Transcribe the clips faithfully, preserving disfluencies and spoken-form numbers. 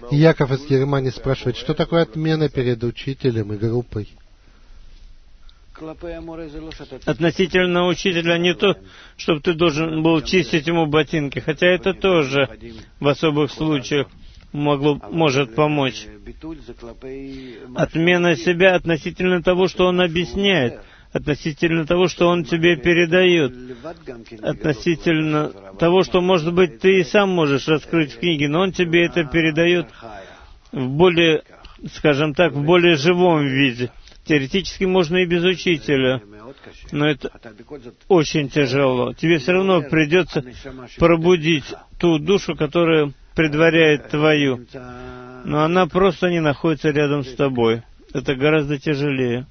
И Яков из Германии спрашивает, что такое отмена перед учителем и группой? Относительно учителя не то, чтобы ты должен был чистить ему ботинки, хотя это тоже в особых случаях могло, может помочь. Отмена себя относительно того, что он объясняет, относительно того, что он тебе передает, относительно того, что, может быть, ты и сам можешь раскрыть в книге, но он тебе это передает в более, скажем так, в более живом виде. Теоретически можно и без учителя, но это очень тяжело. Тебе все равно придется пробудить ту душу, которая предваряет твою, но она просто не находится рядом с тобой. Это гораздо тяжелее.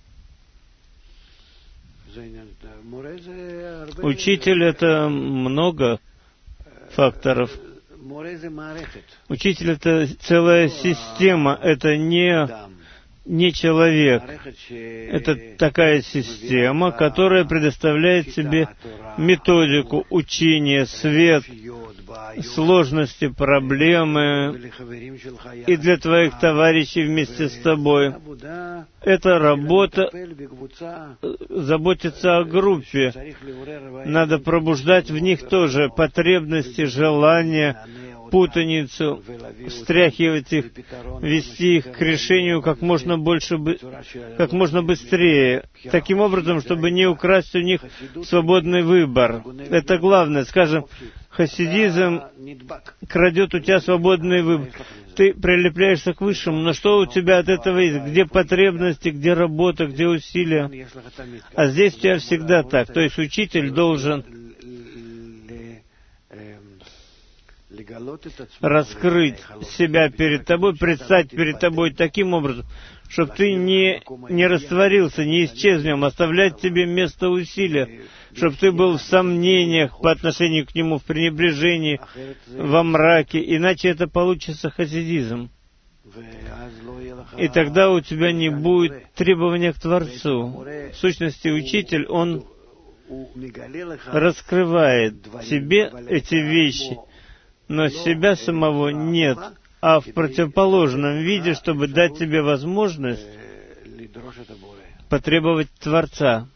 Учитель — это много факторов. Учитель — это целая система, это не... не человек. Это такая система, которая предоставляет себе методику, учение, свет, сложности, проблемы и для твоих товарищей вместе с тобой. Это работа заботиться о группе. Надо пробуждать в них тоже потребности, желания, путаницу, встряхивать их, вести их к решению как можно больше, как можно быстрее, таким образом, чтобы не украсть у них свободный выбор. Это главное. Скажем, хасидизм крадет у тебя свободный выбор. Ты прилепляешься к высшему, но что у тебя от этого есть? Где потребности, где работа, где усилия? А здесь у тебя всегда так. То есть учитель должен раскрыть себя перед тобой, предстать перед тобой таким образом, чтобы ты не, не растворился, не исчез в нем, оставлять тебе место усилия, чтобы ты был в сомнениях по отношению к нему, в пренебрежении, во мраке, иначе это получится хасидизм. И тогда у тебя не будет требования к Творцу. В сущности, учитель, он раскрывает тебе эти вещи, но себя самого нет, а в противоположном виде, чтобы дать тебе возможность потребовать Творца.